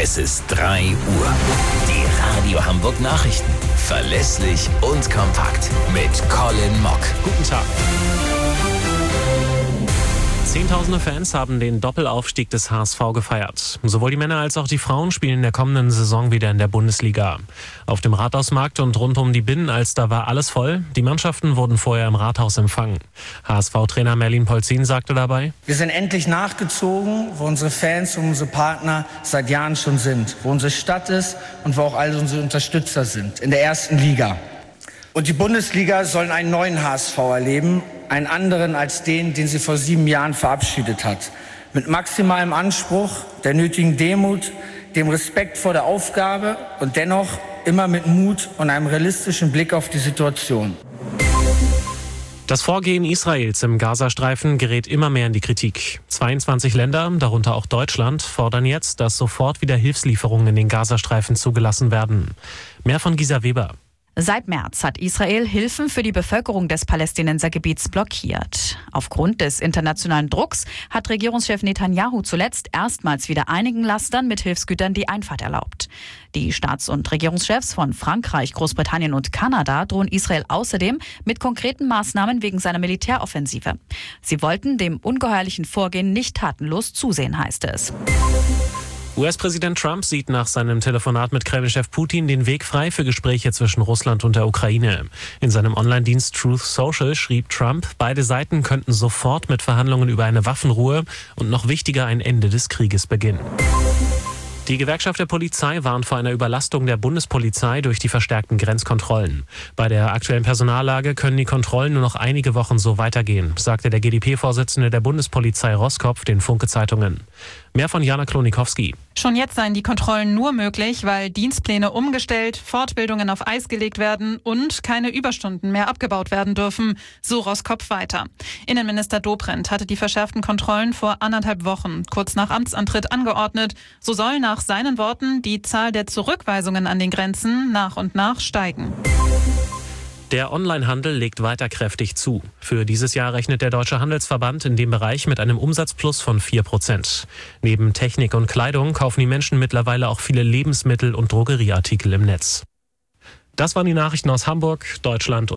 Es ist 3 Uhr. Die Radio Hamburg Nachrichten. Verlässlich und kompakt. Mit Colin Mock. Guten Tag. Zehntausende Fans haben den Doppelaufstieg des HSV gefeiert. Sowohl die Männer als auch die Frauen spielen in der kommenden Saison wieder in der Bundesliga. Auf dem Rathausmarkt und rund um die Binnenalster war alles voll. Die Mannschaften wurden vorher im Rathaus empfangen. HSV-Trainer Merlin Polzin sagte dabei: Wir sind endlich nachgezogen, wo unsere Fans und unsere Partner seit Jahren schon sind. Wo unsere Stadt ist und wo auch all unsere Unterstützer sind. In der ersten Liga. Und die Bundesliga soll einen neuen HSV erleben. Einen anderen als den sie vor 7 Jahren verabschiedet hat. Mit maximalem Anspruch, der nötigen Demut, dem Respekt vor der Aufgabe und dennoch immer mit Mut und einem realistischen Blick auf die Situation. Das Vorgehen Israels im Gazastreifen gerät immer mehr in die Kritik. 22 Länder, darunter auch Deutschland, fordern jetzt, dass sofort wieder Hilfslieferungen in den Gazastreifen zugelassen werden. Mehr von Gisa Weber. Seit März hat Israel Hilfen für die Bevölkerung des Palästinensergebiets blockiert. Aufgrund des internationalen Drucks hat Regierungschef Netanyahu zuletzt erstmals wieder einigen Lastern mit Hilfsgütern die Einfahrt erlaubt. Die Staats- und Regierungschefs von Frankreich, Großbritannien und Kanada drohen Israel außerdem mit konkreten Maßnahmen wegen seiner Militäroffensive. Sie wollten dem ungeheuerlichen Vorgehen nicht tatenlos zusehen, heißt es. US-Präsident Trump sieht nach seinem Telefonat mit Kreml-Chef Putin den Weg frei für Gespräche zwischen Russland und der Ukraine. In seinem Online-Dienst Truth Social schrieb Trump, beide Seiten könnten sofort mit Verhandlungen über eine Waffenruhe und noch wichtiger ein Ende des Krieges beginnen. Die Gewerkschaft der Polizei warnt vor einer Überlastung der Bundespolizei durch die verstärkten Grenzkontrollen. Bei der aktuellen Personallage können die Kontrollen nur noch einige Wochen so weitergehen, sagte der GdP-Vorsitzende der Bundespolizei Roskopf den Funke-Zeitungen. Mehr von Jana Klonikowski. Schon jetzt seien die Kontrollen nur möglich, weil Dienstpläne umgestellt, Fortbildungen auf Eis gelegt werden und keine Überstunden mehr abgebaut werden dürfen, so Roskopf weiter. Innenminister Dobrindt hatte die verschärften Kontrollen vor 1,5 Wochen, kurz nach Amtsantritt, angeordnet. So soll nach seinen Worten die Zahl der Zurückweisungen an den Grenzen nach und nach steigen. Der Onlinehandel legt weiter kräftig zu. Für dieses Jahr rechnet der Deutsche Handelsverband in dem Bereich mit einem Umsatzplus von 4%. Neben Technik und Kleidung kaufen die Menschen mittlerweile auch viele Lebensmittel und Drogerieartikel im Netz. Das waren die Nachrichten aus Hamburg, Deutschland.